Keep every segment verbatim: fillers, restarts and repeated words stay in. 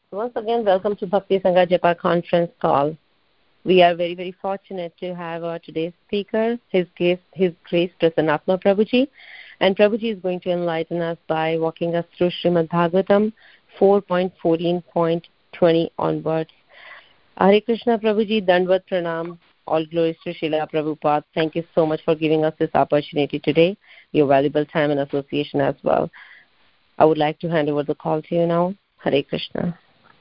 Once again, welcome to Bhakti Sangha Japa conference call. We are very, very fortunate to have our today's speaker, His Grace, His Grace Prasanatma Prabhuji. And Prabhuji is going to enlighten us by walking us through Srimad Bhagavatam four point fourteen point twenty onwards. Hare Krishna Prabhuji, Dandvat Pranam. All glories to Srila Prabhupada. Thank you so much for giving us this opportunity today, your valuable time and association as well. I would like to hand over the call to you now. Hare Krishna.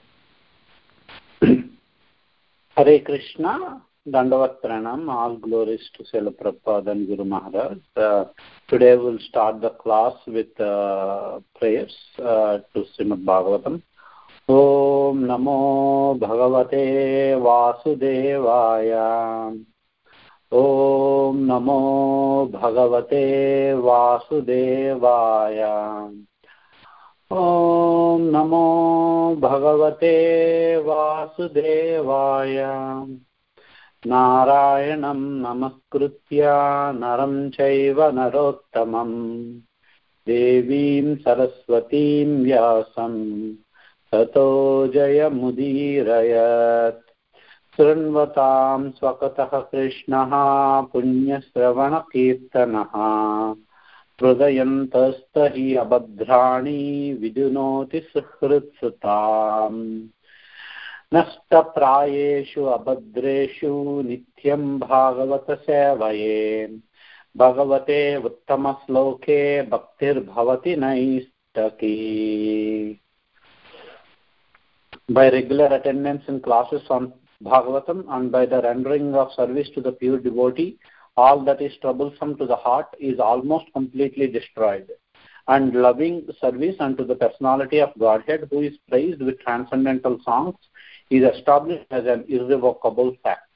Hare Krishna, Dandavat Pranam, all glories to Srila Prabhupada and Guru Maharaj. Uh, today we'll start the class with uh, prayers uh, to Srimad Bhagavatam. Om Namo Bhagavate Vasudevaya. Om Namo Bhagavate Vasudevaya. Om Namo Bhagavate Vasudevaya. Narayanam Namaskritya Naram Chaiva Narottamam Devim Saraswatim Vyasam Tato Jayamudirayat. Srinvatam Swakataha Krishnaha Punyasravana Kirtanaha Hrudayantastahi abhadrani vidunoti suhritsutam Nashtaprayeshu abhadreshu nityam bhagavata sevaye Bhagavate uttamasloke bhaktir bhavati naistaki. By regular attendance in classes on Bhagavatam and by the rendering of service to the pure devotee, all that is troublesome to the heart is almost completely destroyed, and loving service unto the personality of Godhead, who is praised with transcendental songs, is established as an irrevocable fact.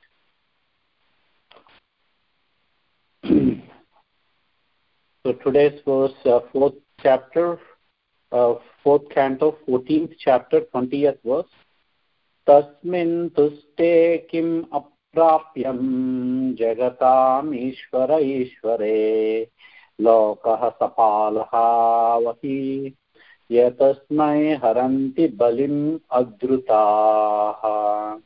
So today's verse, uh, fourth chapter, uh, fourth canto, fourteenth chapter, twentieth verse. Tasmin tuste kim Prapyam jagatam ishvara ishvare lokaha sapalaha vahi yatasmai haranti balim adrutaha.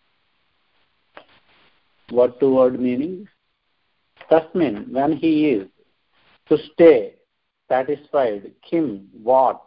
What two word meaning? Tasmin, when he is, to stay, satisfied, kim, what,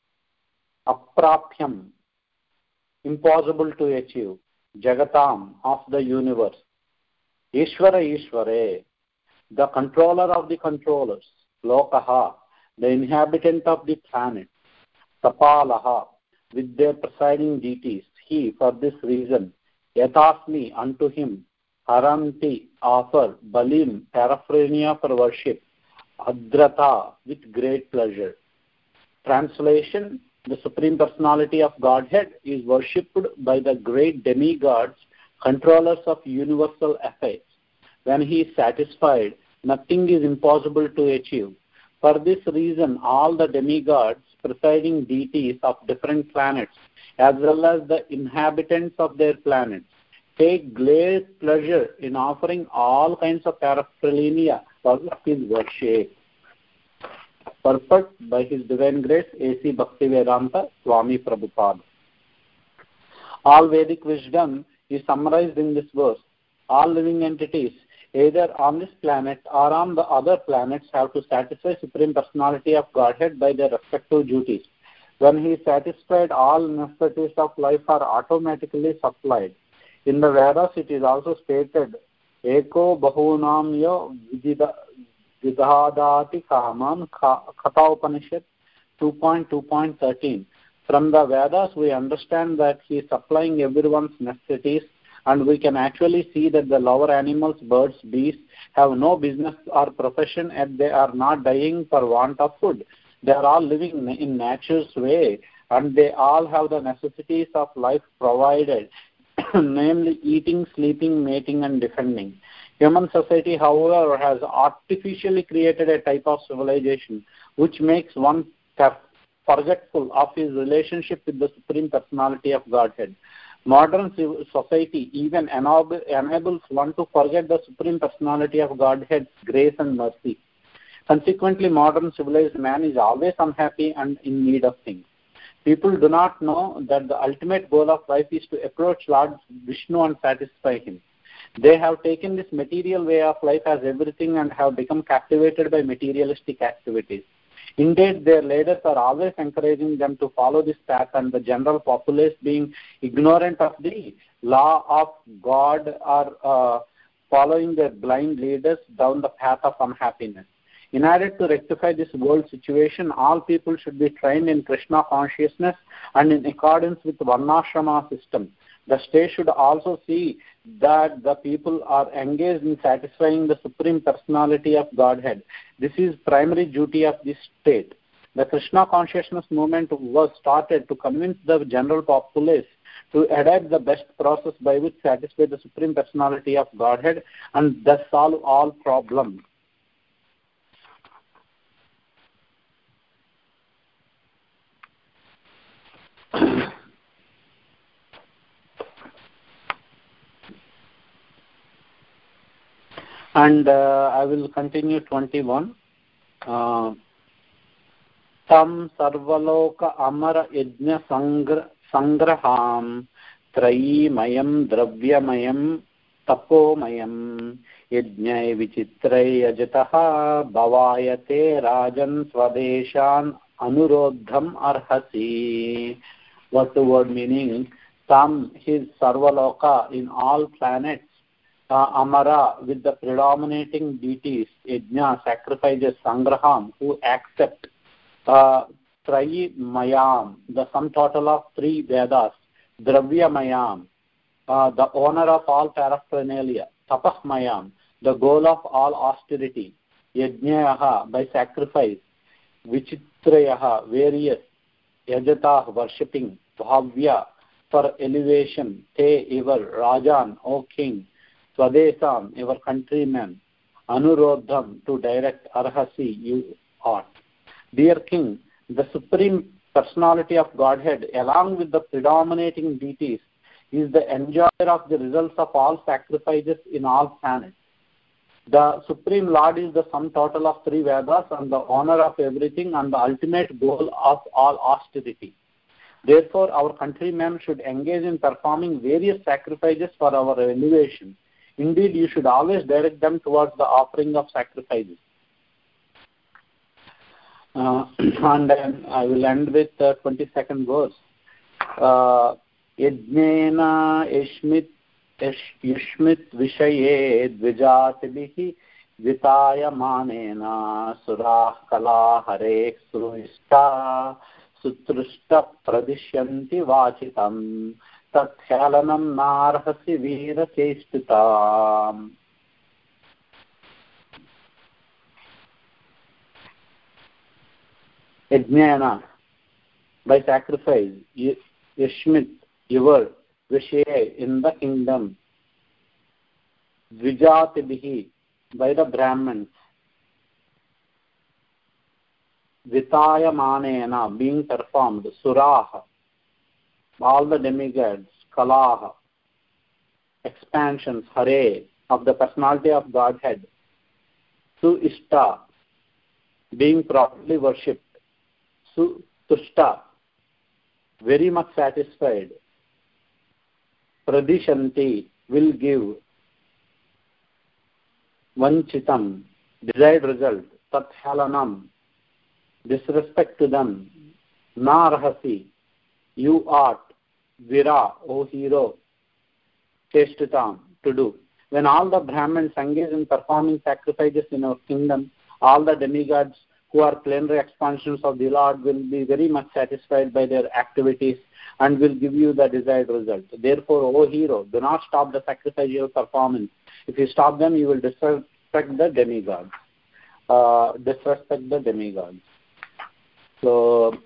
aprapyam, impossible to achieve, Jagatam, of the universe, Ishvara Ishvare, the controller of the controllers, Lokaha, the inhabitant of the planet, Sapalaha, with their presiding deities, he, for this reason, Yatasmi, unto him, Haranti, offer, Balim, paraphrenia for worship, Adrata, with great pleasure. Translation: the Supreme Personality of Godhead is worshipped by the great demigods, controllers of universal affairs. When he is satisfied, nothing is impossible to achieve. For this reason, all the demigods, presiding deities of different planets, as well as the inhabitants of their planets, take great pleasure in offering all kinds of paraphernalia for his worship. Purport by His Divine Grace A C Bhaktivedanta Swami Prabhupada. All Vedic wisdom is summarized in this verse. All living entities, either on this planet or on the other planets, have to satisfy Supreme Personality of Godhead by their respective duties. When he is satisfied, all necessities of life are automatically supplied. In the Vedas, it is also stated, Eko Bahunam Yo Vidida Vidhadati Kaman, Katha Upanishad two point two point thirteen. From the Vedas, we understand that he is supplying everyone's necessities, and we can actually see that the lower animals, birds, beasts, have no business or profession, and they are not dying for want of food. They are all living in nature's way, and they all have the necessities of life provided, namely eating, sleeping, mating, and defending. Human society, however, has artificially created a type of civilization which makes one forgetful of his relationship with the Supreme Personality of Godhead. Modern society even enables one to forget the Supreme Personality of Godhead's grace and mercy. Consequently, modern civilized man is always unhappy and in need of things. People do not know that the ultimate goal of life is to approach Lord Vishnu and satisfy him. They have taken this material way of life as everything and have become captivated by materialistic activities. Indeed, their leaders are always encouraging them to follow this path, and the general populace, being ignorant of the law of God, are uh, following their blind leaders down the path of unhappiness. In order to rectify this world situation, all people should be trained in Krishna consciousness and in accordance with the Varnashrama system. The state should also see that the people are engaged in satisfying the Supreme Personality of Godhead. This is primary duty of this state. The Krishna consciousness movement was started to convince the general populace to adapt the best process by which satisfy the Supreme Personality of Godhead and thus solve all problems. And uh, I will continue twenty-one. Uh, Tam sarvaloka amara yajna sangraham trayi mayam dravyamayam tapomayam yajnai vichitrai ajataha bhavayate rajan swadeshan anurodham arhasi. What's the word meaning? Tam, his sarvaloka, in all planets, Uh, Amara, with the predominating deities, Yajna, sacrifices, Sangraham, who accept uh, Trayi Mayam, the sum total of three Vedas, Dravya Mayam, uh, the owner of all paraphernalia, Tapah Mayam, the goal of all austerity, Yajnayaha, by sacrifice, Vichitrayaha, various, Yajatah, worshipping, Bhavya, for elevation, Te, ever, Rajan, O king, Swadesam, your countrymen, Anurodham, to direct, Arhasi, you ought. Dear King, the Supreme Personality of Godhead, along with the predominating deities, is the enjoyer of the results of all sacrifices in all planets. The Supreme Lord is the sum total of three Vedas and the owner of everything and the ultimate goal of all austerity. Therefore, our countrymen should engage in performing various sacrifices for our elevation. Indeed, you should always direct them towards the offering of sacrifices. Uh, and then I will end with the twenty-second verse. Yajnena ishmit yushmit vishaye dvijatibihi vitaya manena surah kala hare sruishta sutrushta pradishyanti vachitam Tathyalanam narhasi veera chestitam. Yajnana, by sacrifice, Yashmit, your, Vishay, in the kingdom, Dvijatibihi, by the Brahmins, Vitaya Manena, being performed, Suraha, all the demigods, Kalaha, expansions, Hare, of the personality of Godhead, Su Ishta, being properly worshipped, Su Tushta, very much satisfied, Pradishanti, will give, Vanchitam, desired result, Tathyalanam, disrespect to them, Narhasi, you ought, Vira, O hero, Chestitam, to do. When all the Brahmins engage in performing sacrifices in our kingdom, all the demigods who are plenary expansions of the Lord will be very much satisfied by their activities and will give you the desired result. Therefore, O hero, do not stop the sacrificial performance. If you stop them, you will disrespect the demigods. Uh, disrespect the demigods. So,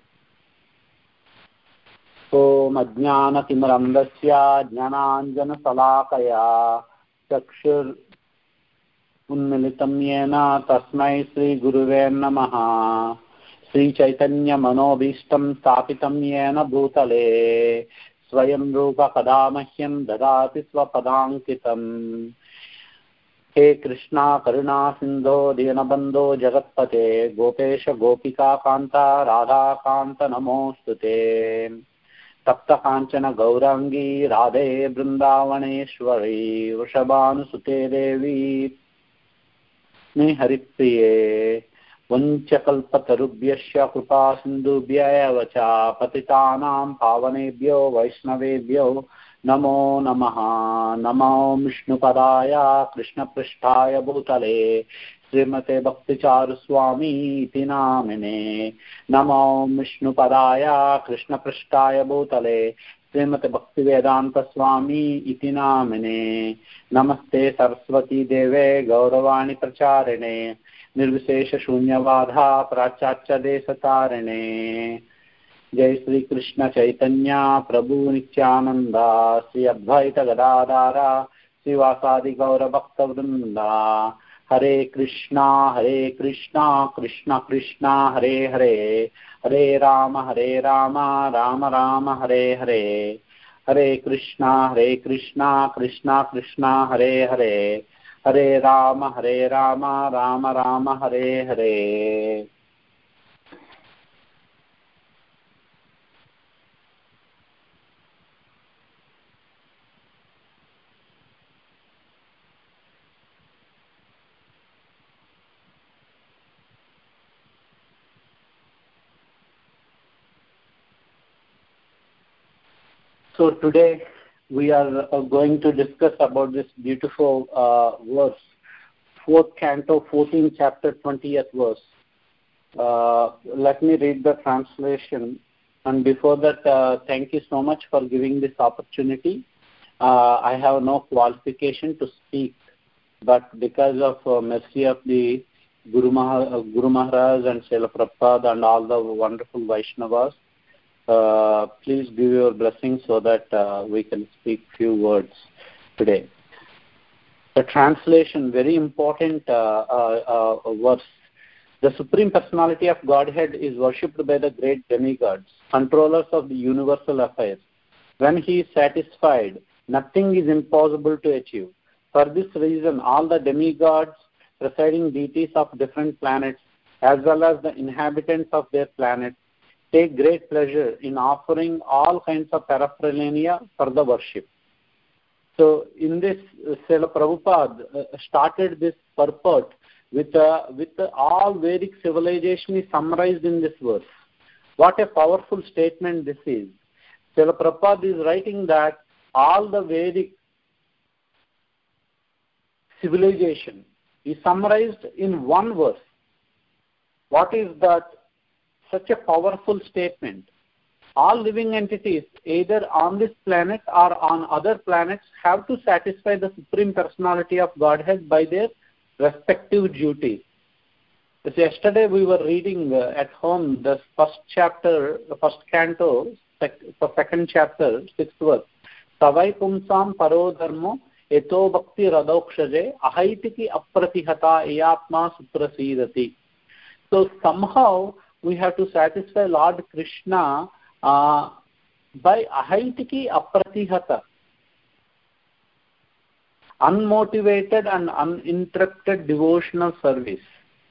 Om Ajnana Timrandasya Jnananjana Salakaya Chakshur Unmilitam Yena Tasmai Sri Guruve Namaha Sri Chaitanya Manobishtam Stapitam Yena Bhutale Swayam Rupa Kadamahyam Dadati Swapadankitam. हे कृष्णा करुणा सिंधो दीनबंधो जगत्पते गोपेश गोपिका कांता राधा कांत नमोस्तुते तप्त कांचन गौरांगी राधे वृंदावनेश्वरी वृषभानुसुते देवी मे हरिप्रिये वंचकल्पतरुभ्यश्च कृपा सिन्धुभ्य एव च पतितानां पावनेभ्यो वैष्णवेभ्यो नमो नमः। नमो विष्णुपदाय कृष्णपृष्ठाय भूतले श्रीमते भक्तिचारुस्वामी इति नामिने। नमो विष्णुपदाय कृष्णपृष्ठाय भूतले श्रीमते भक्तिवेदान्तस्वामी इति नामिने। नमस्ते सरस्वती देवे गौरवाणी प्रचारिणे निर्विशेष शून्यवाधा प्राचाच्य देशतारिणे। जय श्री कृष्ण चैतन्य प्रभु नित्यानंद श्री अद्वैत गदाधारा श्रीवासादि गौर भक्त वृंदा। हरे कृष्णा हरे कृष्णा कृष्ण कृष्णा हरे हरे हरे राम हरे राम राम राम हरे हरे। हरे कृष्णा हरे कृष्णा कृष्णा कृष्णा हरे हरे हरे राम हरे Ram Ram Ram Hare Hare. So today we are uh, going to discuss about this beautiful uh, verse, fourth canto, fourteenth chapter, twentieth verse. Uh, let me read the translation. And before that, uh, thank you so much for giving this opportunity. Uh, I have no qualification to speak, but because of uh, mercy of the Guru, Maha, uh, Guru Maharaj and Srila Prabhupada and all the wonderful Vaishnavas, Uh, please give your blessing so that uh, we can speak few words today. The translation, very important uh, uh, uh, verse. The Supreme Personality of Godhead is worshipped by the great demigods, controllers of the universal affairs. When he is satisfied, nothing is impossible to achieve. For this reason, all the demigods, presiding deities of different planets, as well as the inhabitants of their planets, take great pleasure in offering all kinds of paraphernalia for the worship. So in this, uh, Srila Prabhupada uh, started this purport with, uh, with uh, all Vedic civilization is summarized in this verse. What a powerful statement this is. Srila Prabhupada is writing that all the Vedic civilization is summarized in one verse. What is that? Such a powerful statement. All living entities, either on this planet or on other planets, have to satisfy the Supreme Personality of Godhead by their respective duties. As yesterday we were reading uh, at home the first chapter, the first canto, sec- the second chapter, sixth verse. Savai pumsam paro dharmo eto bhakti radokshaje ahaitiki apratihata eyatma suprasidati. So somehow we have to satisfy Lord Krishna uh, by ahaitiki apratihata, unmotivated and uninterrupted devotional service.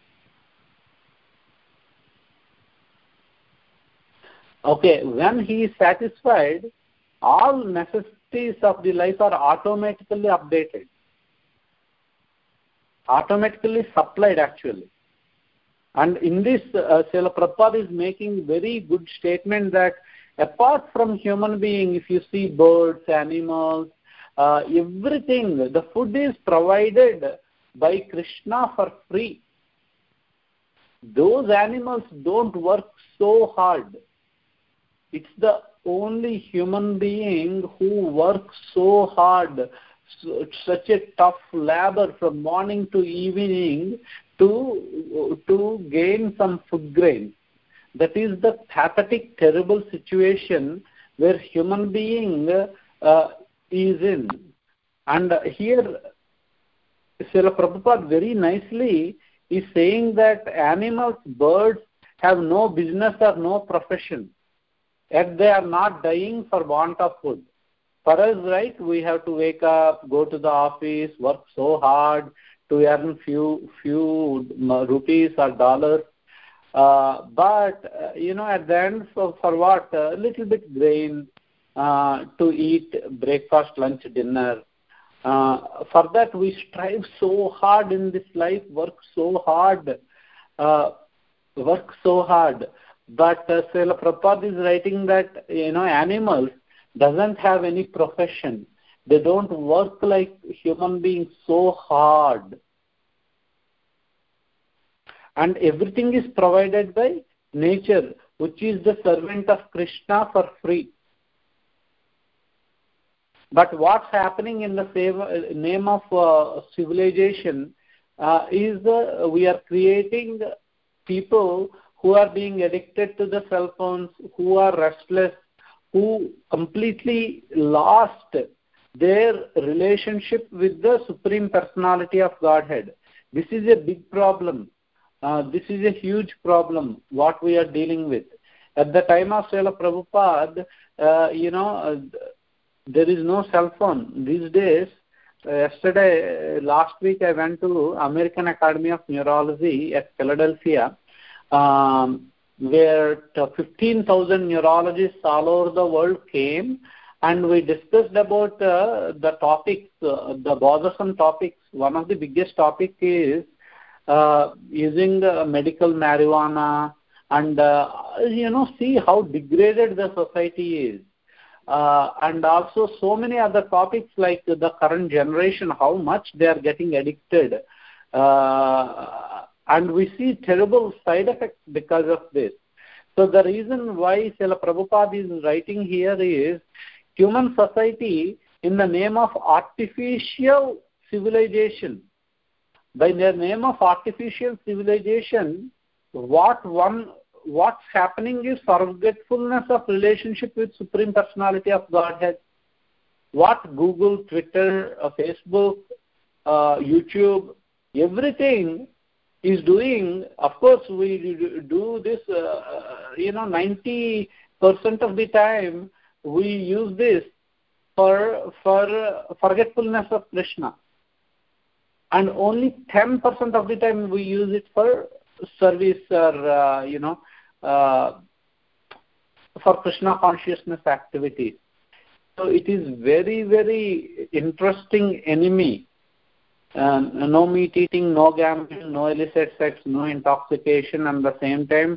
Okay, when he is satisfied, all necessities of the life are automatically updated, automatically supplied actually. And in this, uh, Srila Prabhupada is making very good statement that apart from human being, if you see birds, animals, uh, everything, the food is provided by Krishna for free. Those animals don't work so hard. It's the only human being who works so hard, so, such a tough labor from morning to evening to to gain some food grain. That is the pathetic, terrible situation where human being uh, is in. And here, Srila Prabhupada very nicely is saying that animals, birds have no business or no profession, yet they are not dying for want of food. For us, right, we have to wake up, go to the office, work so hard, to earn few few rupees or dollars. Uh, but, uh, you know, at the end, for, for what? A little bit grain uh, to eat breakfast, lunch, dinner. Uh, for that, we strive so hard in this life, work so hard, uh, work so hard. But uh, Srila Prabhupada is writing that, you know, animals doesn't have any profession. They don't work like human beings so hard. And everything is provided by nature, which is the servant of Krishna for free. But what's happening in the same name of uh, civilization uh, is uh, we are creating people who are being addicted to the cell phones, who are restless, who completely lost their relationship with the Supreme Personality of Godhead. This is a big problem. Uh, this is a huge problem, what we are dealing with. At the time of Srila Prabhupada, uh, you know, uh, there is no cell phone. These days, uh, yesterday, uh, last week, I went to American Academy of Neurology at Philadelphia, um, where fifteen thousand neurologists all over the world came, and we discussed about uh, the topics, uh, the bothersome topics. One of the biggest topics is Uh, using uh, medical marijuana, and uh, you know, see how degraded the society is, uh, and also so many other topics like the current generation, how much they are getting addicted, uh, and we see terrible side effects because of this. So the reason why Srila Prabhupada is writing here is human society in the name of artificial civilization. By the name of artificial civilization, what one, what's happening is forgetfulness of relationship with Supreme Personality of Godhead. What Google, Twitter, uh, Facebook, uh, YouTube, everything is doing. Of course, we do this, uh, you know, ninety percent of the time we use this for, for forgetfulness of Krishna. And only ten percent of the time we use it for service or, uh, you know, uh, for Krishna consciousness activities. So it is very, very interesting enemy. Uh, no meat eating, no gambling, no illicit sex, no intoxication, and at the same time,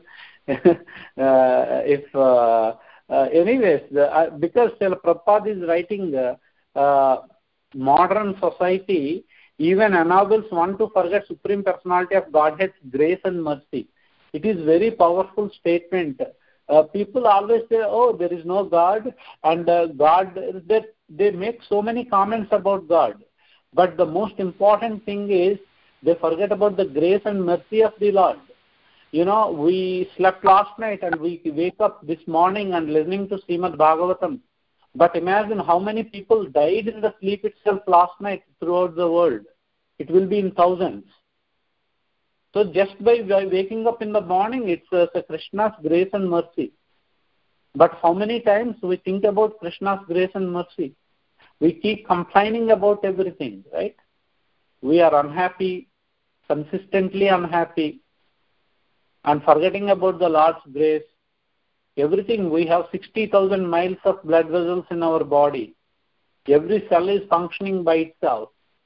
uh, if, uh, uh, anyways, the, uh, because Srila Prabhupada is writing the uh, modern society, even ennobles one to forget Supreme Personality of Godhead's grace and mercy. It is very powerful statement. Uh, people always say, oh, there is no God, and uh, God, they, they make so many comments about God. But the most important thing is they forget about the grace and mercy of the Lord. You know, we slept last night and we wake up this morning and listening to Srimad Bhagavatam. But imagine how many people died in the sleep itself last night throughout the world. It will be in thousands. So just by waking up in the morning, it's uh, Krishna's grace and mercy. But how many times we think about Krishna's grace and mercy? We keep complaining about everything, right? We are unhappy, consistently unhappy, and forgetting about the Lord's grace. Everything, we have sixty thousand miles of blood vessels in our body. Every cell is functioning by itself.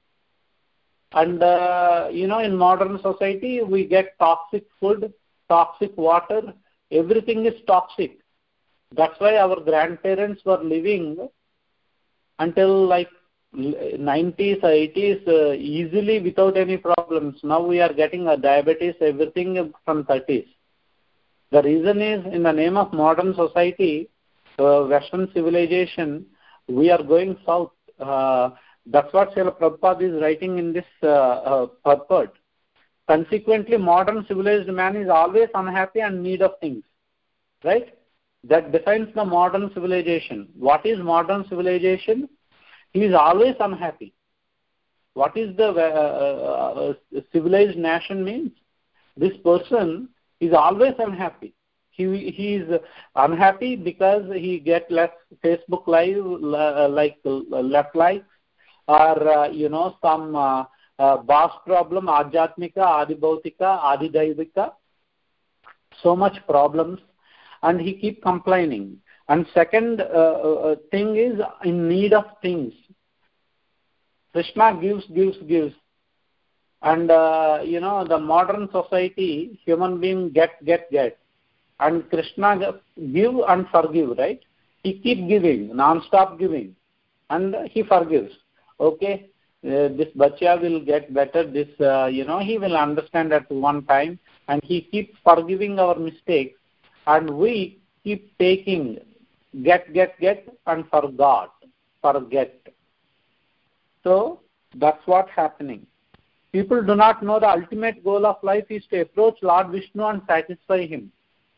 And, uh, you know, in modern society, we get toxic food, toxic water. Everything is toxic. That's why our grandparents were living until like nineties, eighties uh, easily without any problems. Now we are getting a diabetes, everything from thirties. The reason is, in the name of modern society, uh, Western civilization, we are going south. Uh, that's what Srila Prabhupada is writing in this uh, uh, purport. Consequently, modern civilized man is always unhappy and need of things, right? That defines the modern civilization. What is modern civilization? He is always unhappy. What is the uh, uh, civilized nation means? This person is always unhappy. He he is unhappy because he get less Facebook live, uh, like uh, left likes, or uh, you know, some uh, uh, vast problem, Adhyatmika, Adibhautika, Adidaivika, so much problems, and he keep complaining. And second uh, uh, thing is in need of things. Krishna gives, gives, gives. And, uh, you know, the modern society, human being get, get, get. And Krishna give and forgive, right? He keep giving, non-stop giving. And he forgives. Okay, uh, this bacha will get better. This, uh, you know, he will understand at one time. And he keeps forgiving our mistakes. And we keep taking, get, get, get, and forgot, forget. So that's what's happening. People do not know the ultimate goal of life is to approach Lord Vishnu and satisfy him.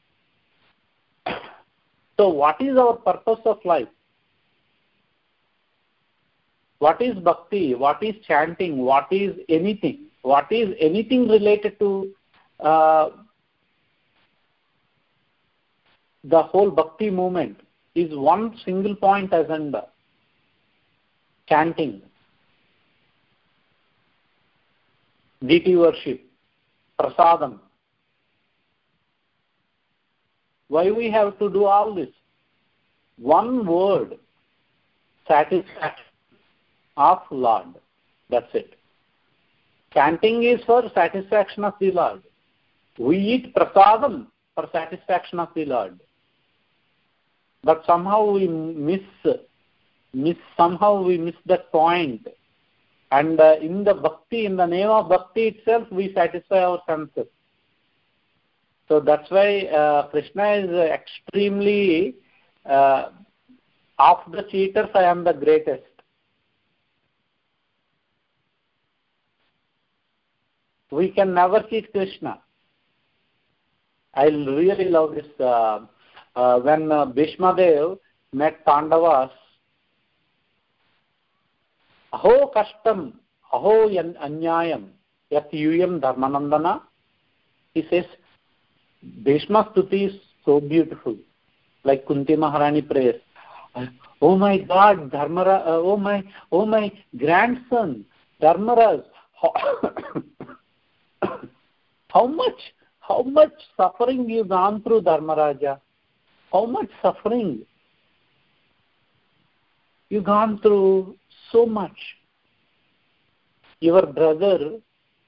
So what is our purpose of life? What is bhakti? What is chanting? What is anything? What is anything related to uh, the whole bhakti movement is one single point agenda. Chanting, deity worship, prasadam. Why we have to do all this? One word, satisfaction of Lord. That's it. Chanting is for satisfaction of the Lord. We eat prasadam for satisfaction of the Lord. But somehow we miss, miss somehow we miss that point. And uh, in the bhakti, in the name of bhakti itself, we satisfy our senses. So that's why uh, Krishna is uh, extremely, uh, of the cheaters, I am the greatest. We can never cheat Krishna. I really love this. Uh, uh, when uh, Bhishma Dev met Pandavas, Aho kashtam, aho anyayam, yat yuyam dharmanandana. He says, Bhishma Stuti is so beautiful. Like Kunti Maharani prays, oh my God, Dharmara, uh, oh my, oh my grandson, Dharmaraj, how, how much, how much suffering you've gone through, Dharmaraja? How much suffering you've gone through, so much. Your brother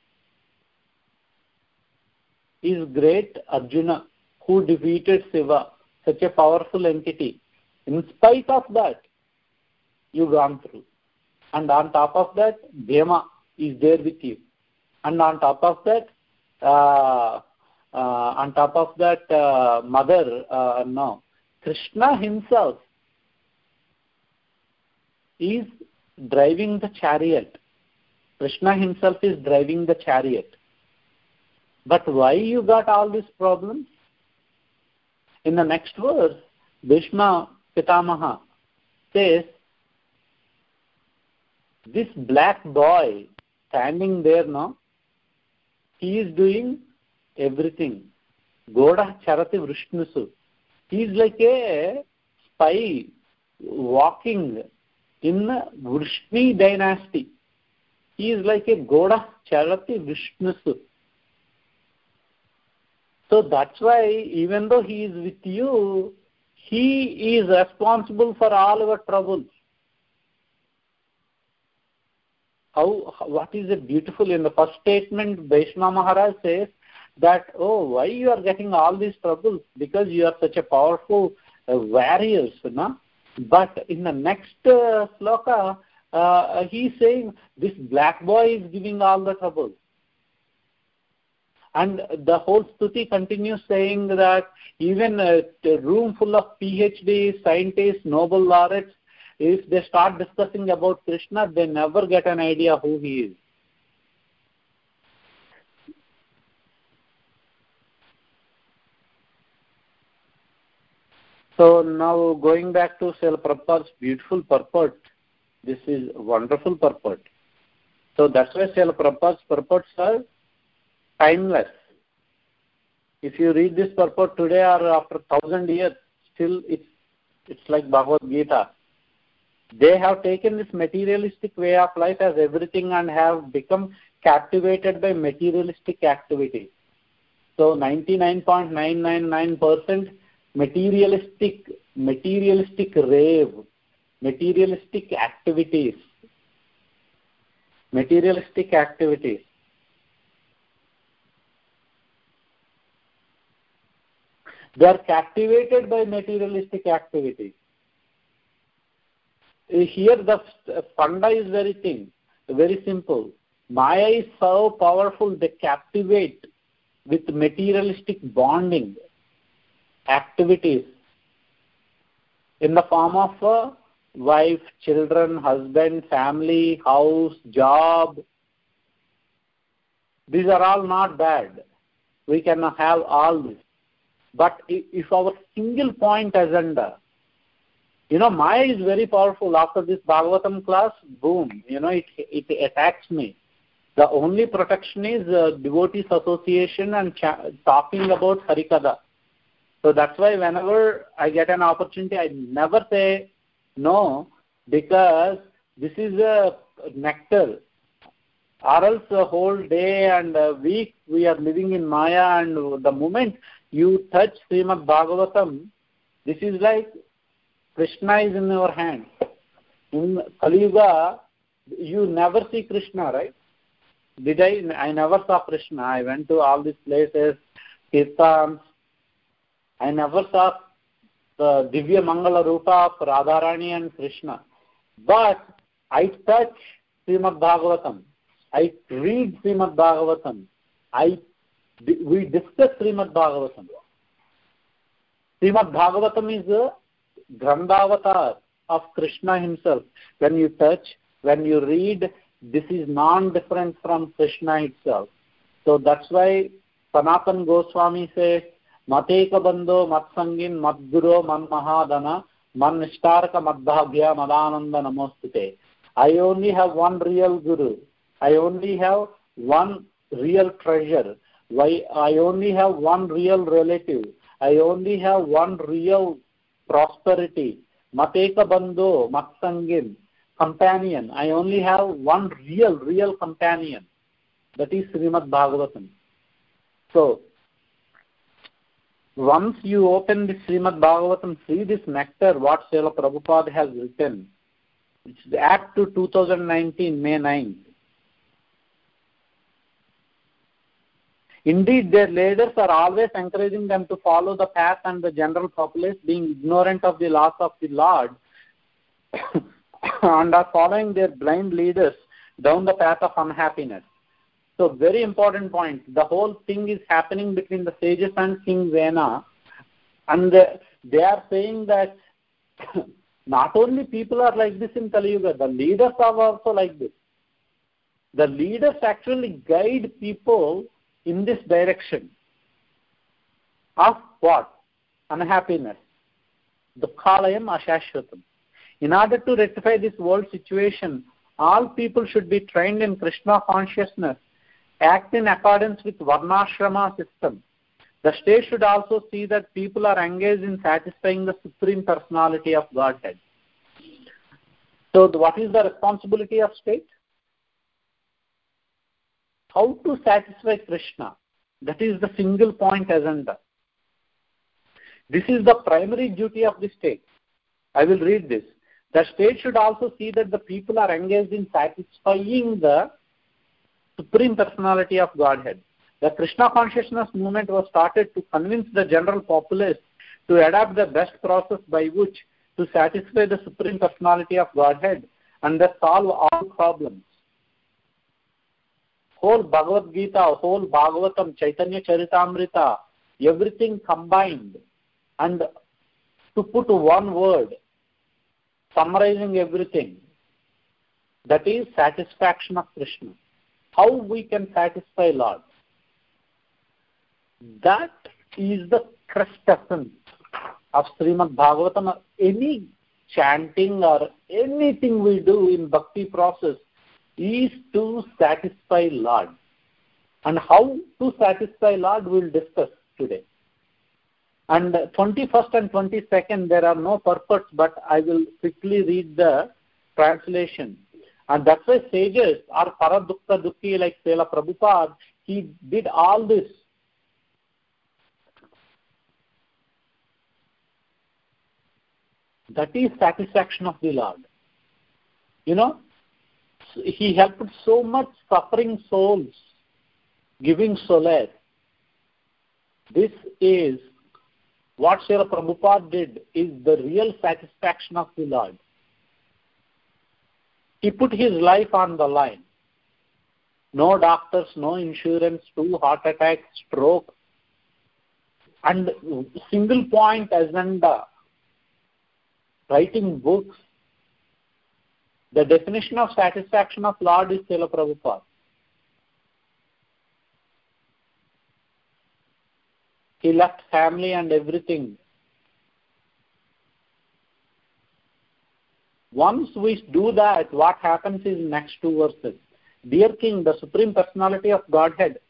is great Arjuna, who defeated Shiva, such a powerful entity. In spite of that, you've gone through. And on top of that, Bhima is there with you. And on top of that, uh, uh, on top of that, uh, mother, uh, no, Krishna himself is driving the chariot. Krishna himself is driving the chariot. But why you got all these problems? In the next verse, Bhishma Pitamaha says, this black boy standing there now, he is doing everything. Goda Charati Vrishnusu. He is like a spy walking in Vrishni dynasty. He is like a Goda Charati Vrishnusu. So that's why even though he is with you, he is responsible for all our troubles. How, what is it beautiful? In the first statement, Bhishma Maharaj says that, oh, why you are getting all these troubles? Because you are such a powerful uh, warrior. No? But in the next uh, sloka, uh, he is saying, this black boy is giving all the troubles. And the whole stuti continues saying that even a, a room full of PhDs, scientists, Nobel laureates, if they start discussing about Krishna, they never get an idea who he is. So now going back to Srila Prabhupada's beautiful purport, this is wonderful purport. So that's why Srila Prabhupada's purports are timeless. If you read this purport today or after thousand years, still it's it's like Bhagavad Gita. They have taken this materialistic way of life as everything and have become captivated by materialistic activity. So ninety-nine point nine nine nine percent materialistic, materialistic rave, materialistic activities, materialistic activities. They are captivated by materialistic activities. Here the funda is very thin, very simple. Maya is so powerful, they captivate with materialistic bonding activities in the form of a wife, children, husband, family, house, job. These are all not bad. We can have all this. But if our single point agenda, you know, Maya is very powerful. After this Bhagavatam class, boom, you know, it, it attacks me. The only protection is uh, devotees association and cha- talking about Harikatha. So that's why whenever I get an opportunity, I never say no, because this is a nectar. Or else a whole day and a week we are living in Maya, and the moment you touch Srimad Bhagavatam, this is like Krishna is in your hand. In Kali Yuga, you never see Krishna, right? Did I? I never saw Krishna. I went to all these places, Kirtans. I never saw the Divya Mangala Rupa of Radharani and Krishna. But I touch Srimad Bhagavatam. I read Srimad Bhagavatam. I, we discuss Srimad Bhagavatam. Srimad Bhagavatam is a Grandavatar of Krishna himself. When you touch, when you read, this is non-different from Krishna itself. So that's why Sanatana Goswami says, Mateka Bandho Matsangin Madguro Man Mahadana Man Nishtaraka Madbhagya Madananda Namostute. I only have one real Guru. I only have one real treasure. Why? I only have one real relative. I only have one real prosperity. Mateka Bandho Matsangin. Companion. I only have one real, real companion. That is Srimad Bhagavatam. So, once you open this Srimad Bhagavatam, see this nectar, what Srila Prabhupada has written. It's Act to two thousand nineteen, May ninth. Indeed, their leaders are always encouraging them to follow the path, and the general populace, being ignorant of the laws of the Lord, and are following their blind leaders down the path of unhappiness. So, very important point. The whole thing is happening between the sages and King Vena, and they are saying that not only people are like this in Kali Yuga, the leaders are also like this. The leaders actually guide people in this direction of what? Unhappiness. Dukhalayam ashashvatam. In order to rectify this world situation, all people should be trained in Krishna consciousness, act in accordance with Varnashrama system. The state should also see that people are engaged in satisfying the Supreme Personality of Godhead. So what is the responsibility of state? How to satisfy Krishna. That is the single point agenda. This is the primary duty of the state. I will read this. The state should also see that the people are engaged in satisfying the Supreme Personality of Godhead. The Krishna consciousness movement was started to convince the general populace to adopt the best process by which to satisfy the Supreme Personality of Godhead and thus solve all problems. Whole Bhagavad Gita, whole Bhagavatam, Chaitanya Charitamrita, everything combined, and to put one word, summarizing everything, that is satisfaction of Krishna. How we can satisfy Lord. That is the crest essence of Srimad Bhagavatam. Any chanting or anything we do in bhakti process is to satisfy Lord. And how to satisfy Lord we will discuss today. And twenty-first and twenty-second, there are no purports, but I will quickly read the translation. And that's why sages are paradukta dukhi, like Srila Prabhupada, he did all this. That is satisfaction of the Lord. You know, he helped so much suffering souls, giving solace. This is what Srila Prabhupada did, is the real satisfaction of the Lord. He put his life on the line. No doctors, no insurance, two heart attacks, stroke, and single point agenda, writing books. The definition of satisfaction of Lord is Srila Prabhupada. He left family and everything. Once we do that, what happens is next two verses. Dear King, the Supreme Personality of Godhead,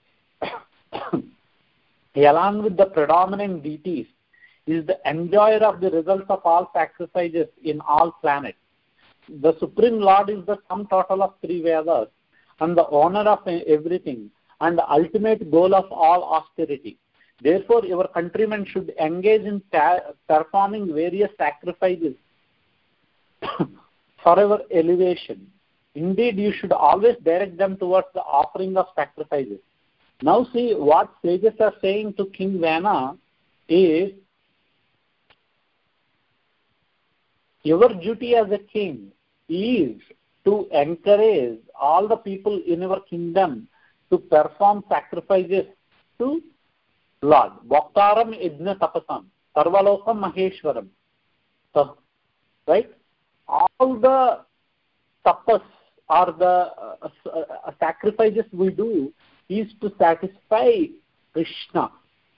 along with the predominant deities, is the enjoyer of the results of all sacrifices in all planets. The Supreme Lord is the sum total of three Vedas and the owner of everything and the ultimate goal of all austerity. Therefore, your countrymen should engage in ta- performing various sacrifices for our elevation. Indeed, you should always direct them towards the offering of sacrifices. Now see, what sages are saying to King Vena is, your duty as a king is to encourage all the people in your kingdom to perform sacrifices to Lord. Bhaktaram idna tapasam, sarvalokam maheshwaram. So, right? All the tapas or the uh, uh, sacrifices we do is to satisfy Krishna.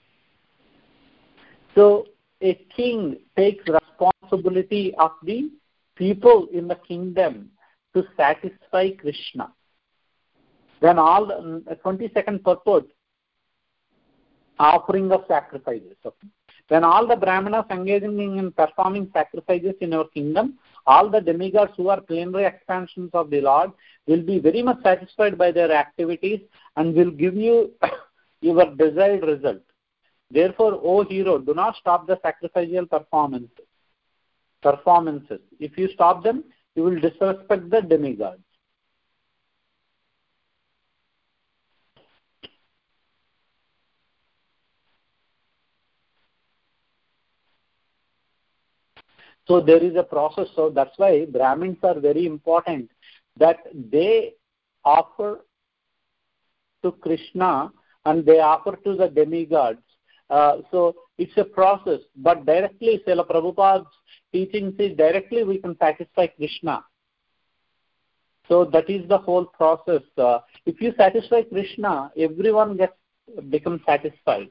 So a king takes responsibility of the people in the kingdom to satisfy Krishna. Then all the twenty-second purport, offering of sacrifices. Okay. When all the Brahmanas engaging in performing sacrifices in our kingdom, all the demigods who are plenary expansions of the Lord will be very much satisfied by their activities and will give you your desired result. Therefore, O hero, do not stop the sacrificial performance, performances. If you stop them, you will disrespect the demigods. So there is a process. So that's why Brahmins are very important, that they offer to Krishna and they offer to the demigods. Uh, so it's a process. But directly, Srila Prabhupada's teaching is directly we can satisfy Krishna. So that is the whole process. Uh, if you satisfy Krishna, everyone gets becomes satisfied.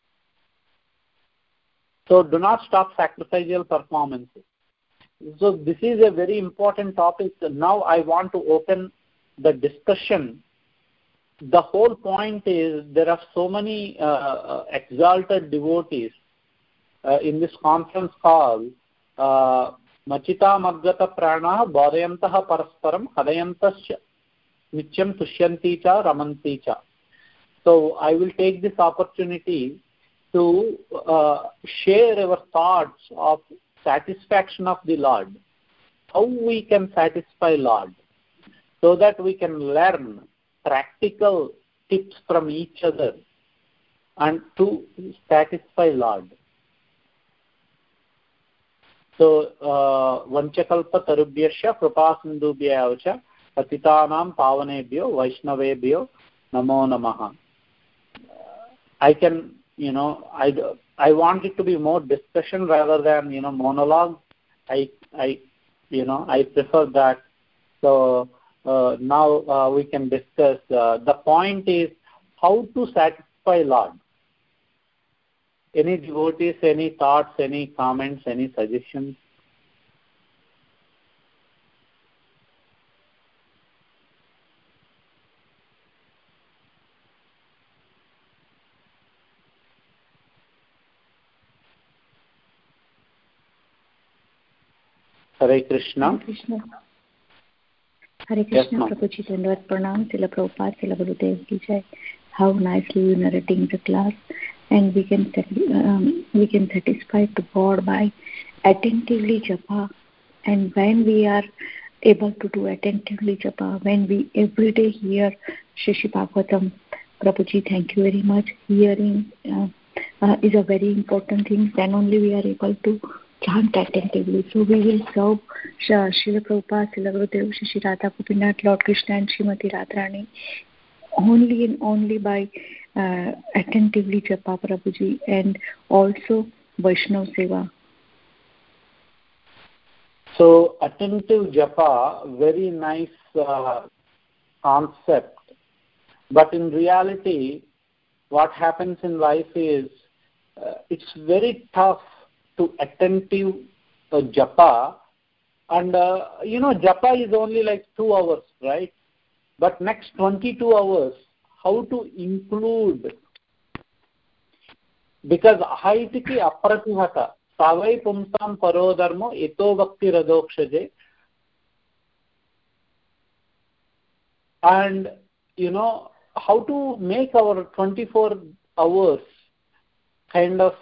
So do not stop sacrificial performances. So this is a very important topic. Now I want to open the discussion. The whole point is there are so many uh, exalted devotees uh, in this conference call. Uh, Machita Madgata Prana Bodhayantaha Parasparam Hadayantasya Nityam Tushyanti Cha Ramanti Cha. So I will take this opportunity to uh, share our thoughts of satisfaction of the Lord, how we can satisfy Lord, so that we can learn practical tips from each other and to satisfy Lord. So, Vanchakalpa Tarubhyasya Kripa Sindhubhya Vacha Patitanam Pavanebhyo Vaishnavebhyo Namo Namaha. I can You know, I, I want it to be more discussion rather than, you know, monologue. I, I you know, I prefer that. So uh, now uh, we can discuss. Uh, the point is how to satisfy Lord. Any devotees, any thoughts, any comments, any suggestions? Hare Krishna. Hare Krishna. Hare Krishna, yes, Prabhuji, Dandavat Pranam, Srila Prabhupada, Srila Gurudev Ki Jai. How nicely you narrating the class, and we can um, we can satisfy the God by attentively japa. And when we are able to do attentively japa, when we every day hear Shri Bhagavatam, Prabhuji, thank you very much. Hearing uh, uh, is a very important thing. Then only we are able to chant attentively. So we will serve Srila Prabhupada, Srila Gurudev, Shri Radha Gopinath, Lord Krishna and Srimati Radharani only and only by uh, attentively japa, Prabhuji, and also Vaishnav Seva. So attentive japa, very nice uh, concept. But in reality, what happens in life is uh, it's very tough to attentive uh, japa, and uh, you know japa is only like two hours, right? But next twenty-two hours, how to include? Because haitiki apratihata savai pumsam parodharmo eto bhakti radokshaje, and you know how to make our twenty-four hours kind of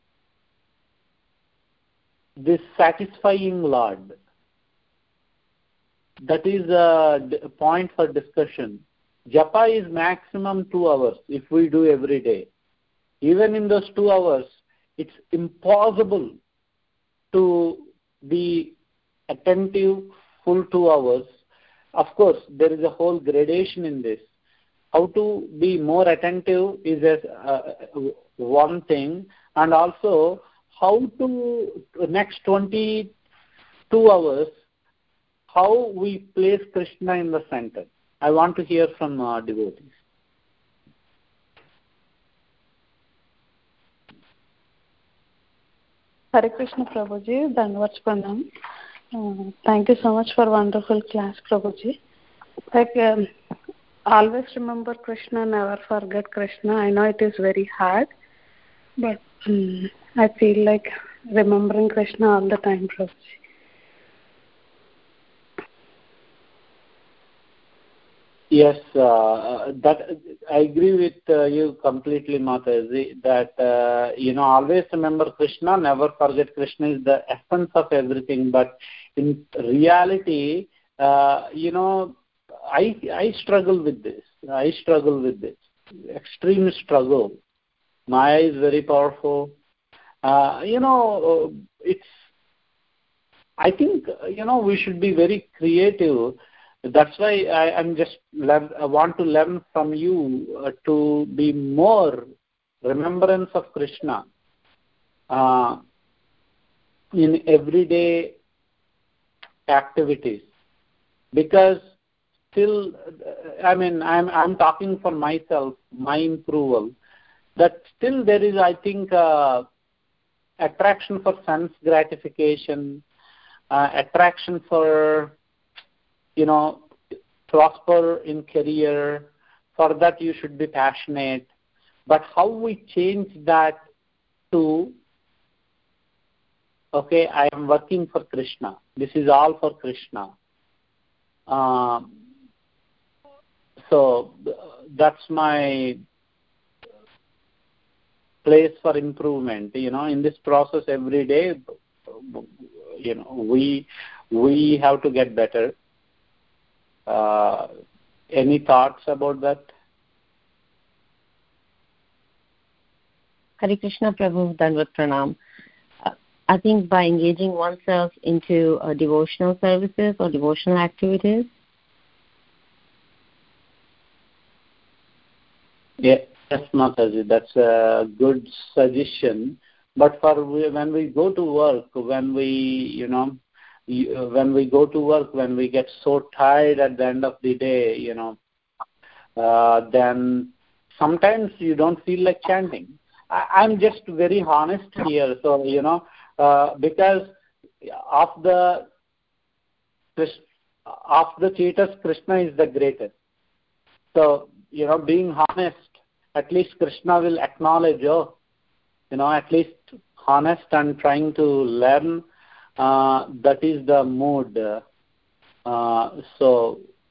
this satisfying Lord. That is a point for discussion. Japa is maximum two hours if we do every day. Even in those two hours, it's impossible to be attentive full two hours. Of course, there is a whole gradation in this. How to be more attentive is a, uh, one thing, and also how to next twenty-two hours, how we place Krishna in the center. I want to hear from uh, devotees. Hare Krishna, Prabhuji. Dandavat Pranam. Uh, thank you so much for wonderful class, Prabhuji. Like, um, always remember Krishna, never forget Krishna. I know it is very hard, but um, I feel like remembering Krishna all the time, Prabhuji. Yes, uh, that I agree with uh, you completely, Mataji, that, uh, you know, always remember Krishna, never forget Krishna is the essence of everything. But in reality, uh, you know, I, I struggle with this. I struggle with this. Extreme struggle. Maya is very powerful. Uh, you know, it's, I think, you know, we should be very creative. That's why I, I'm just learn, I want to learn from you uh, to be more remembrance of Krishna uh, in everyday activities. Because still, I mean, I'm I'm talking for myself, my approval, that still there is, I think, uh, attraction for sense gratification, uh, attraction for, you know, prosper in career. For that you should be passionate. But how we change that to, okay, I am working for Krishna. This is all for Krishna. Um, so that's my place for improvement. You know, in this process every day, you know, we we have to get better. Uh, any thoughts about that? Hare Krishna, Prabhu, Dandavat Pranam. Uh, I think by engaging oneself into uh, devotional services or devotional activities. Yeah, yes, Mataji, that's a good suggestion. But for when we go to work, when we, you know, when we go to work, when we get so tired at the end of the day, you know, uh, then sometimes you don't feel like chanting. I, I'm just very honest here. So, you know, uh, because of the of the cheaters, Krishna is the greatest. So, you know, being honest, at least Krishna will acknowledge, oh, you know, at least honest and trying to learn. Uh, that is the mood. Uh, so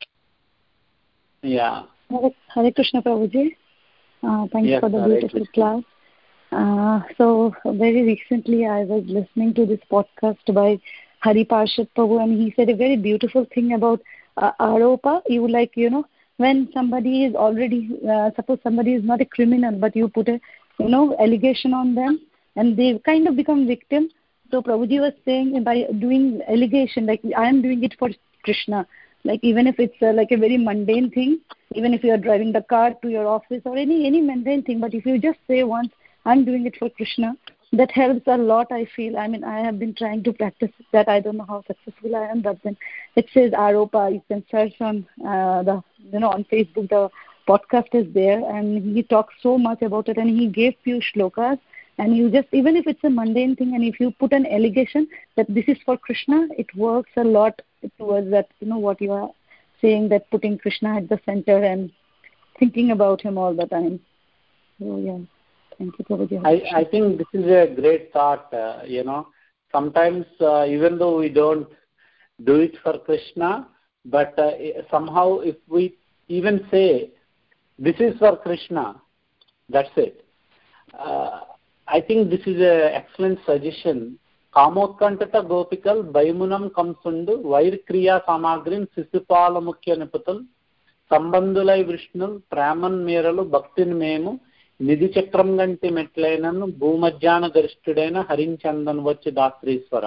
Yeah. Hare, Hare Krishna Prabhuji. Uh, thanks yes, for the Hare beautiful Krishna. class. Uh, so very recently I was listening to this podcast by Hari Parshad Prabhu, and he said a very beautiful thing about uh, Aropa. You like, you know, when somebody is already, uh, suppose somebody is not a criminal, but you put a, you know, allegation on them, and they kind of become victim. So Prabhuji was saying by doing allegation, like I am doing it for Krishna, like even if it's uh, like a very mundane thing, even if you are driving the car to your office or any any mundane thing, but if you just say once, I'm doing it for Krishna, that helps a lot, I feel. I mean, I have been trying to practice that. I don't know how successful I am, but then it says Aropa. You can search on uh, the, you know, on Facebook. The podcast is there, and he talks so much about it, and he gave few shlokas, and you just, even if it's a mundane thing, and if you put an allegation that this is for Krishna, it works a lot towards that, you know, what you are saying, that putting Krishna at the center and thinking about him all the time. So, yeah. Thank you, Prabhuji. I, I think this is a great thought. Uh, you know, sometimes uh, even though we don't do it for Krishna, but uh, somehow if we even say, this is for Krishna, that's it. Uh, I think this is an excellent suggestion. Kamotkantata gopikal baimunam kamsundu vairkriya samagrin sisupala mukhya niputal sambandulai vishnul praman meralu bhaktin memu నిధి చక్రం గంటి మెట్లైనను భూమధ్యాన గరిష్ఠుడైన హరించందన్ వచ్చి దాత్రీశ్వర.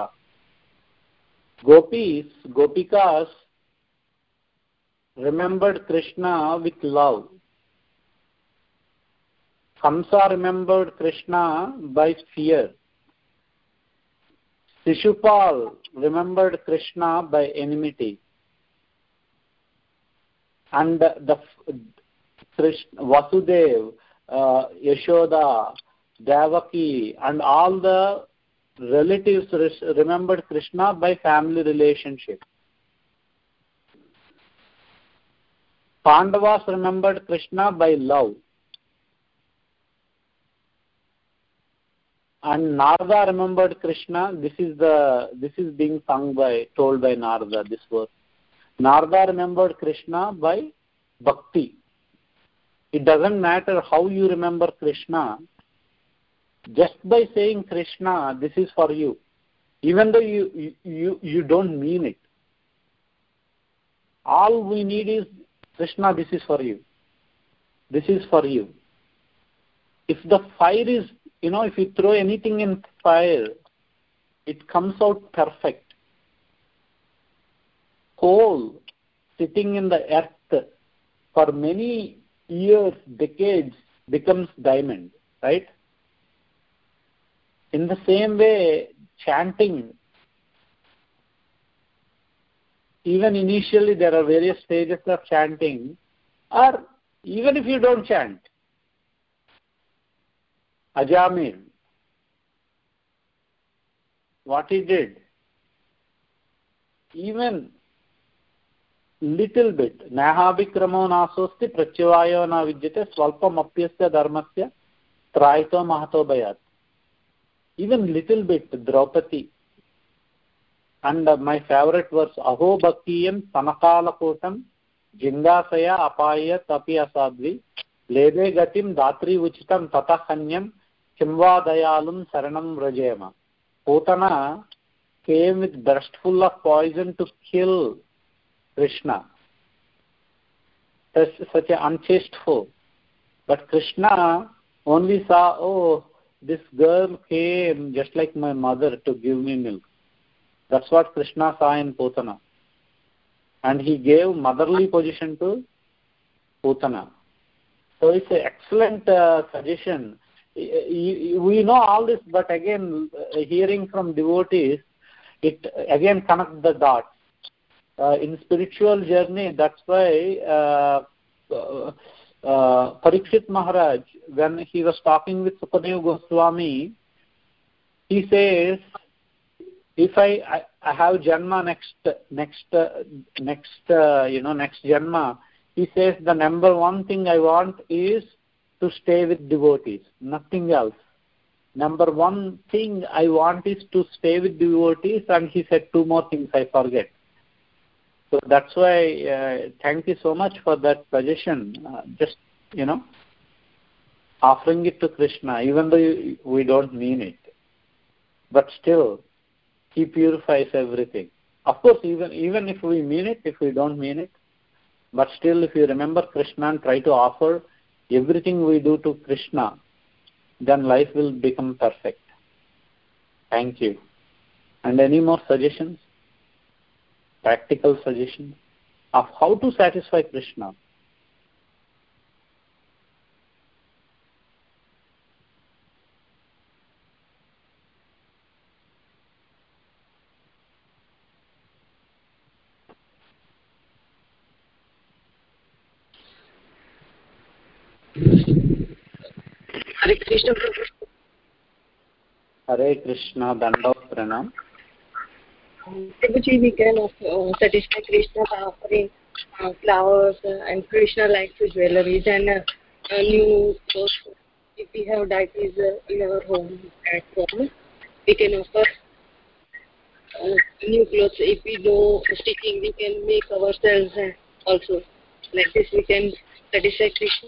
Gopis, Gopikas remembered Krishna with love. Kamsa remembered Krishna by fear. Shishupal remembered Krishna by enmity. And the Krishna, Vasudev, uh, Yashoda, Devaki, and all the relatives remembered Krishna by family relationship. Pandavas remembered Krishna by love. And Narada remembered Krishna. This is the this is being sung by told by Narada, this verse. Narada remembered Krishna by bhakti. It doesn't matter how you remember Krishna. Just by saying Krishna, this is for you, even though you you you don't mean it. All we need is Krishna, this is for you. This is for you. If the fire is, you know, if you throw anything in fire, it comes out perfect. Coal sitting in the earth for many years, decades, becomes diamond, right? In the same way, chanting, even initially there are various stages of chanting, or even if you don't chant, Ajamil, what he did, even little bit, nahavikramo nasosti pratyavayo na vidyate swalpam apyasya dharmasya traito mahato bayat. Even little bit, Draupadi. And uh, my favorite verse, Aho bhaktiyam sanakalakotam jingasaya apaya tapi asadvi lede gatim datri uchitam tatahanyam kimva dayalum saranam vrajema. Putana came with breastful of poison to kill Krishna. That's such an unchaste foe. But Krishna only saw, oh, this girl came just like my mother to give me milk. That's what Krishna saw in Putana. And he gave motherly position to Putana. So it's an excellent uh, suggestion. We know all this, but again, uh, hearing from devotees, it again connects the dots. Uh, in spiritual journey, that's why uh, uh, uh, Parikshit Maharaj, when he was talking with Sukadeva Goswami, he says, if I, I, I have Janma next, next, uh, next, uh, you know, next Janma, he says the number one thing I want is to stay with devotees, nothing else. Number one thing I want is to stay with devotees, and he said two more things I forget. So that's why, uh, thank you so much for that suggestion. Uh, just, you know, offering it to Krishna, even though we don't mean it. But still, He purifies everything. Of course, even, even if we mean it, if we don't mean it, but still, if you remember Krishna and try to offer everything we do to Krishna, then life will become perfect. Thank you. And any more suggestions? Practical suggestions of how to satisfy Krishna? Hare Krishna. Hare Krishna, Dandavat Pranam. Prabhuji, we can uh, satisfy Krishna by offering uh, flowers uh, and Krishna likes jewelries and uh, uh, new clothes. If we have deities uh, in our home at home, we can offer uh, new clothes. If we know stitching, we can make ourselves uh, also. Like this, we can satisfy Krishna.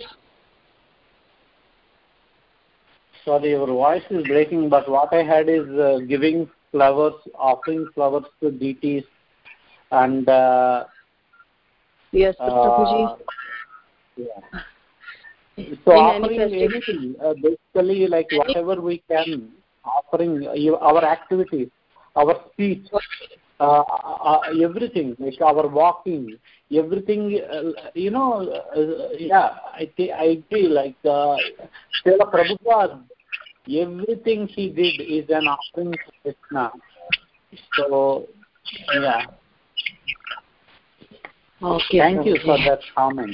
Sorry, your voice is breaking, but what I had is uh, giving flowers, offering flowers to deities, and uh, yes, uh, Prabhuji. Yeah. So in offering any anything, uh, basically like whatever we can, offering uh, our activities, our speech, uh, uh, everything, like our walking, everything, uh, you know, uh, yeah, I, th- I agree, like uh, Srila Prabhupada, everything he did is an offering to Krishna. So, yeah. Okay. Thank okay. you for that comment.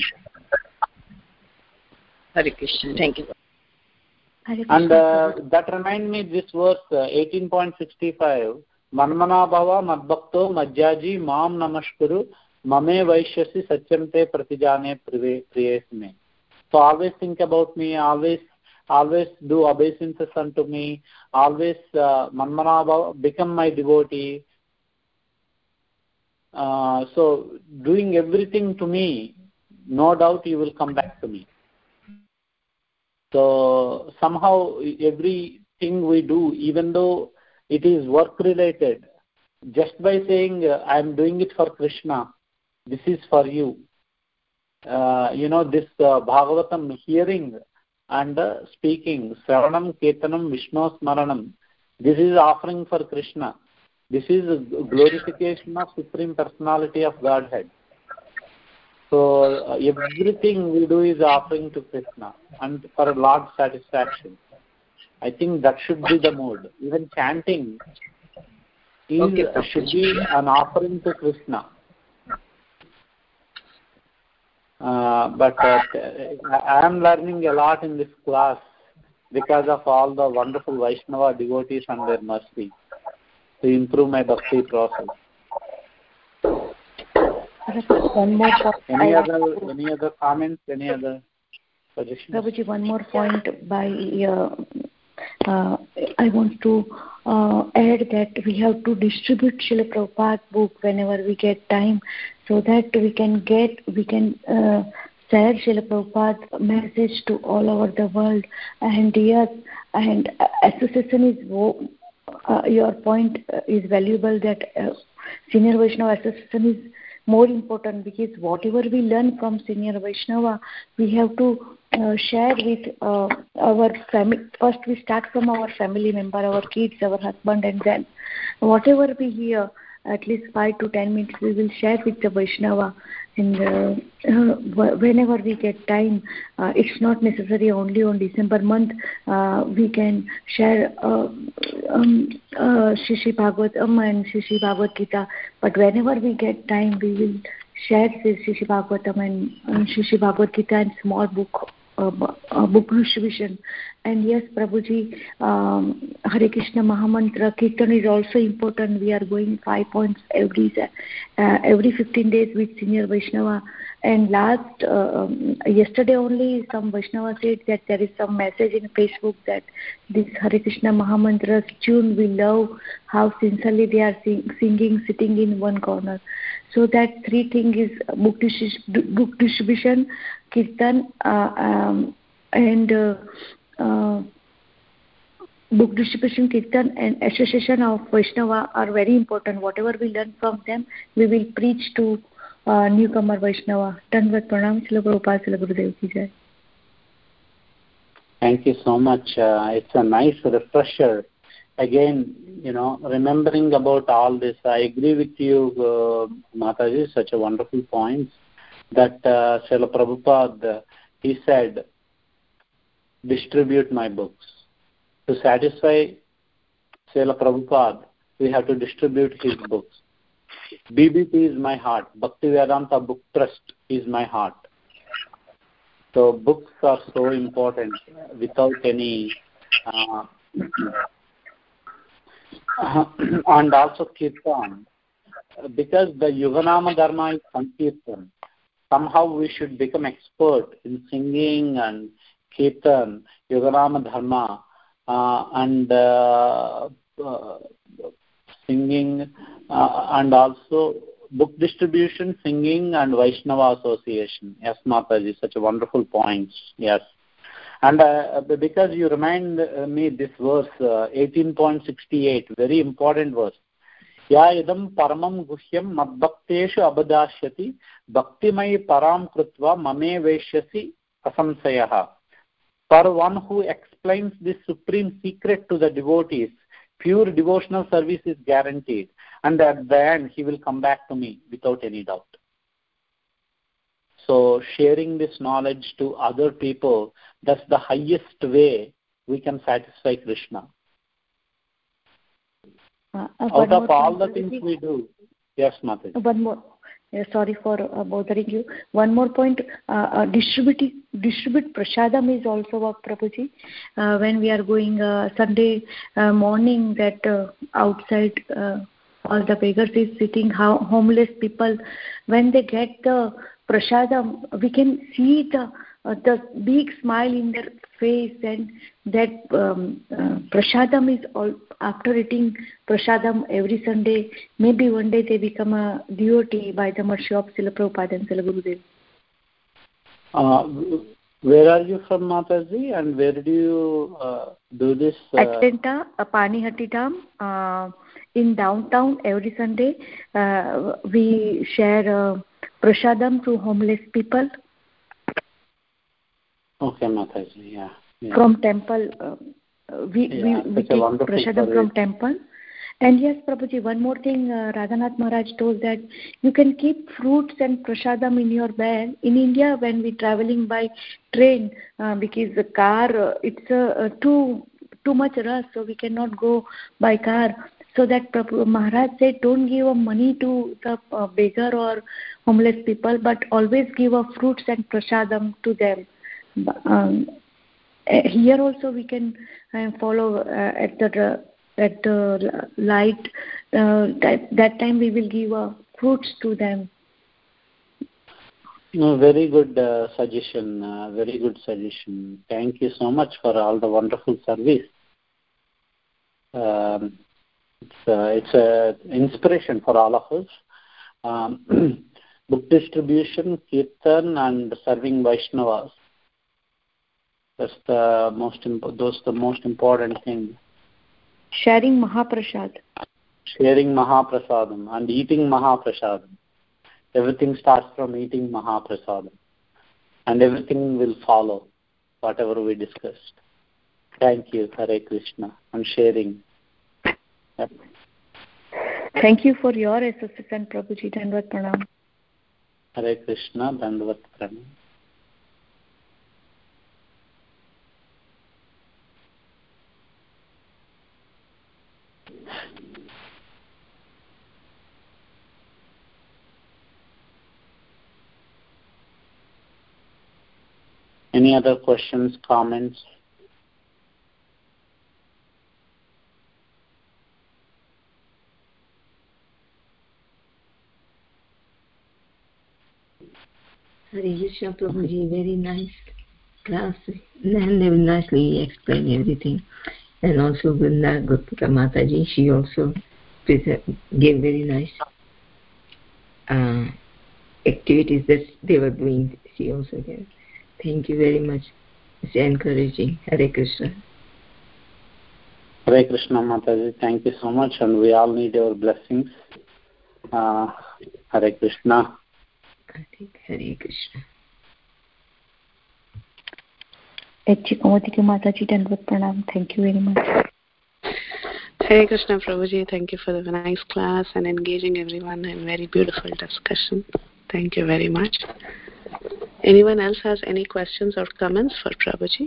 Hare Krishna. Thank you. And uh, that reminds me this verse, uh, eighteen point six five, Manmana bhava madbhakto majjaji mam namaskuru mame vaishyasi satyante pratijane priyesme. So always think about me, always always do obeisances unto me, always uh, Manmana bhava, become my devotee. Uh, so doing everything to me, no doubt you will come back to me. So somehow everything we do, even though it is work related, just by saying uh, I am doing it for Krishna, this is for you. Uh, you know, this uh, Bhagavatam hearing and uh, speaking, Sravanam, Kirtanam, Vishnu Smaranam, this is offering for Krishna. This is a glorification of Supreme Personality of Godhead. So uh, everything we do is offering to Krishna and for Lord's satisfaction. I think that should be the mode. Even chanting is, okay, should be an offering to Krishna. Uh, but uh, I am learning a lot in this class because of all the wonderful Vaishnava devotees and their mercy to improve my bhakti process. One more any other any other comments, any other suggestions? Prabhuji, one more point by uh, uh, I want to uh, add that we have to distribute Srila Prabhupada's book whenever we get time, so that we can get we can uh, share Srila Prabhupada's message to all over the world. And yes, and association is uh, your point is valuable, that uh, Senior Vaishnava Association is more important, because whatever we learn from Senior Vaishnava, we have to uh, share with uh, our family. First we start from our family member, our kids, our husband, and then whatever we hear, at least five to ten minutes we will share with the Vaishnava. And uh, uh, whenever we get time, uh, it's not necessary only on December month, uh, we can share uh, um, uh, Shri Bhagavatam and Shri Bhagavad Gita, but whenever we get time we will share Shri Bhagavatam and, and Shri Bhagavad Gita and small book uh, uh, book distribution. And yes, Prabhuji, um, Hare Krishna Mahamantra Kirtan is also important. We are going five points every uh, every fifteen days with senior Vaishnava. And last uh, um, yesterday only, some Vaishnava said that there is some message in Facebook that this Hare Krishna Mahamantra tune, we love how sincerely they are sing, singing, sitting in one corner. So that three thing is book, distribution, book distribution, Kirtan, uh, um, and uh, uh, book distribution, Kirtan, and association of Vaishnava are very important. Whatever we learn from them, we will preach to uh, newcomer Vaishnava. Dandavat Pranam, Srila Prabhupada, Srila Gurudev ki jai. Thank you so much. Uh, it's a nice refresher. Again, you know, remembering about all this, I agree with you, uh, Mataji, such a wonderful point that uh, Srila Prabhupada, he said, distribute my books. To satisfy Srila Prabhupada, we have to distribute his books. B B T is my heart. Bhaktivedanta Book Trust is my heart. So books are so important without any... Uh, and also Kirtan. Because the Yuganama Dharma is Sankirtan, somehow we should become expert in singing and Kirtan, Yuganama Dharma, uh, and uh, uh, singing, uh, and also book distribution, singing, and Vaishnava association. Yes, Mataji, such a wonderful point. Yes. And uh, because you remind me this verse, uh, eighteen point six eight, very important verse. Ya idam paramam guhyam madbhakteshu abadashyati bhaktimai param krutva mame veshyasi asamsayaha. For one who explains this supreme secret to the devotees, pure devotional service is guaranteed. And at the end, he will come back to me without any doubt. So sharing this knowledge to other people, that's the highest way we can satisfy Krishna. Uh, Out of all the things we do. Yes, Mataji. One more. Uh, sorry for uh, bothering you. One more point. Uh, uh, distribute, distribute prasadam is also a Prabhuji. Uh, when we are going uh, Sunday uh, morning, that uh, outside uh, all the beggars is sitting, how homeless people, when they get the prasadam, we can see the uh, the big smile in their face, and that um, uh, prasadam is all. After eating prasadam every Sunday, maybe one day they become a devotee by the mercy of Srila Prabhupada and Srila Gurudev. Uh, where are you from, Mataji, and where do you uh, do this? Uh... Atlanta, uh, Panihati Dham, uh, in downtown every Sunday. Uh, we share uh, prasadam to homeless people. Okay, Mataji, yeah. yeah. From temple. Uh, we yeah, we, we take prasadam from temple. And yes, Prabhuji, one more thing, uh, Radhanath Maharaj told that you can keep fruits and prasadam in your bag. In India, when we traveling by train, uh, because the car, uh, it's uh, uh, too too much rush, so we cannot go by car. So that Prabhu, Maharaj said, don't give a money to the uh, beggar or homeless people, but always give a fruits and prasadam to them. Um, here also we can uh, follow uh, at the at the light. Uh, that that time we will give uh, fruits to them. No, very good uh, suggestion. Uh, very good suggestion. Thank you so much for all the wonderful service. Um, it's uh, it's a inspiration for all of us. Um, book distribution, kirtan, and serving Vaishnavas. That's the most imp- those the most important thing. Sharing Mahaprasad. Sharing Mahaprasadam and eating Mahaprasadam. Everything starts from eating Mahaprasadam, and everything will follow whatever we discussed. Thank you, Hare Krishna, and sharing. Yep. Thank you for your assistance, Prabhuji. Dandavat Pranam. Hare Krishna, Dandavat Pranam. Any other questions, comments? Hare Krishna Prabhuji, very nice class. And they will nicely explain everything. And also Vrinda Gupta Mataji, she also gave very nice uh, activities that they were doing. She also gave. Thank you very much. It's encouraging. Hare Krishna. Hare Krishna Mataji, thank you so much, and we all need your blessings. Uh, Hare Krishna. I think Hare Krishna. H. Kaumati Mataji, Dandvat Pranam. Thank you very much. Hare Krishna Prabhuji, thank you for the nice class and engaging everyone in very beautiful discussion. Thank you very much. Anyone else has any questions or comments for Prabhuji?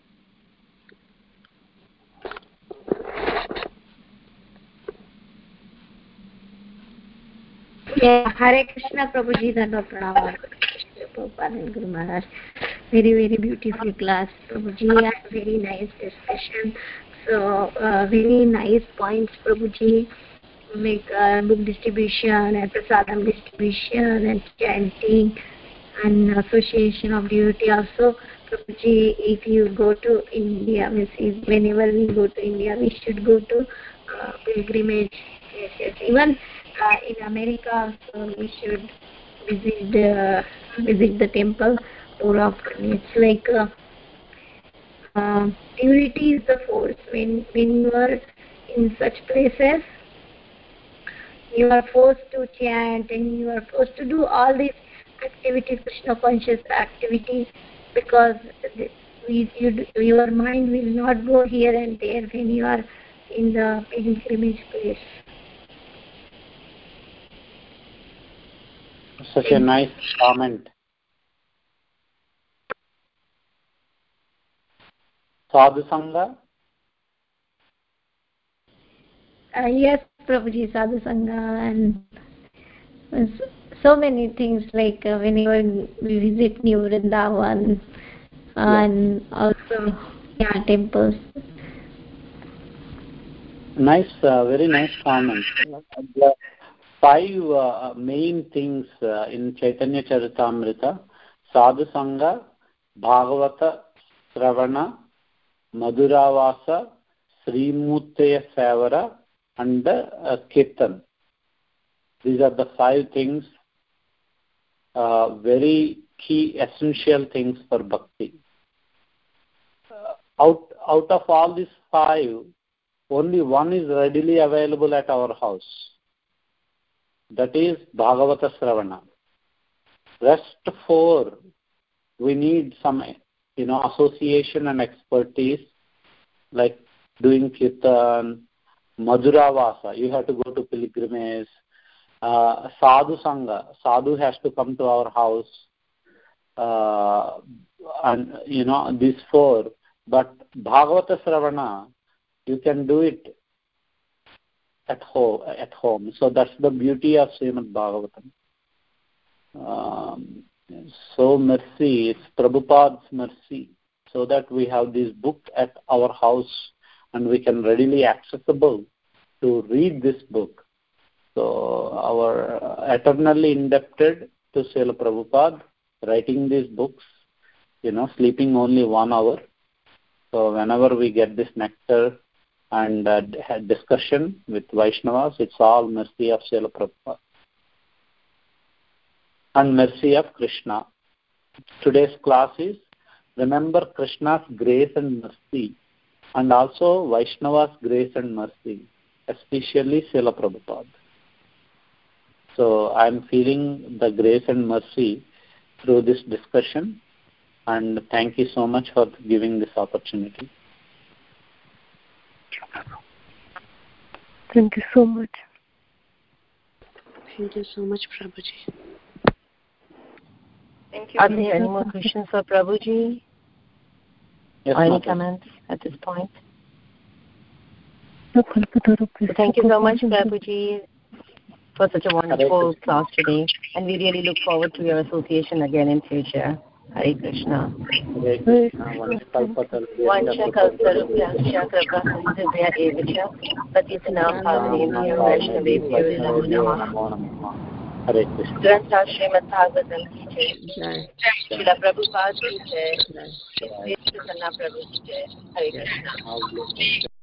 Yeah, Hare Krishna Prabhuji, Dandvat Pranam. Prabhupada and Guru Maharaj. Very, very beautiful class. Prabhuji, very nice discussion. So, uh, very nice points, Prabhuji. Make uh, book distribution and prasadam distribution and chanting and association of devotee. Also, Prabhuji, if you go to India, means whenever we go to India, we should go to uh, pilgrimage places. Even uh, in America, also, we should visit the visit the temple more often. It's like uh, uh, purity is the force. When when you are in such places, you are forced to chant and you are forced to do all these activities, Krishna conscious activities, because we, you, your mind will not go here and there when you are in the pilgrimage place. Such a nice comment. Sadhu Sangha? Uh, yes, Prabhuji, Sadhu Sangha and so many things, like uh, whenever we visit New Vrindavan and yeah. also yeah, temples. Nice, uh, very nice comment. The five uh, main things uh, in Chaitanya Charitamrita: Sadhu Sangha, Bhagavata Sravana, Madhuravasa, Srimurtaya Sevara, and uh, Kirtan. These are the five things, uh, very key, essential things for bhakti. Uh, out, out of all these five, only one is readily available at our house. That is Bhagavata Sravana. Rest four, we need some, you know, association and expertise, like doing Kirtan, Madhuravasa, you have to go to pilgrimage. Uh, sadhu Sangha, Sadhu has to come to our house. Uh, and, you know, these four. But Bhagavata Sravana, you can do it at home. At home. So that's the beauty of Srimad Bhagavatam. Um, so mercy, it's Prabhupada's mercy, so that we have this book at our house and we can readily accessible to read this book. So our eternally indebted to Srila Prabhupada, writing these books, you know, sleeping only one hour. So whenever we get this nectar and uh, discussion with Vaishnavas, it's all mercy of Srila Prabhupada and mercy of Krishna. Today's class is remember Krishna's grace and mercy, and also Vaishnava's grace and mercy, especially Srila Prabhupada. So I'm feeling the grace and mercy through this discussion, and thank you so much for giving this opportunity. Thank you so much. Thank you so much, Prabhuji. Thank you. Are there any more questions for Prabhuji? Yes, or any Mata. comments at this point? Thank you so much, Prabhuji, for such a wonderful class today, and we really look forward to your association again in future. Hare Krishna. Hare Krishna. Vancha kalparupyascha krapasindhya evacha patitanam pavanebhyo vaishnavebhyo namo namaha. Hare Krishna. ग्रंथ श्रीमद् भागवतम की जय, जय श्रीला प्रभुपाद की जय, श्री प्रसन्ना प्रभु की जय. हरे कृष्णा.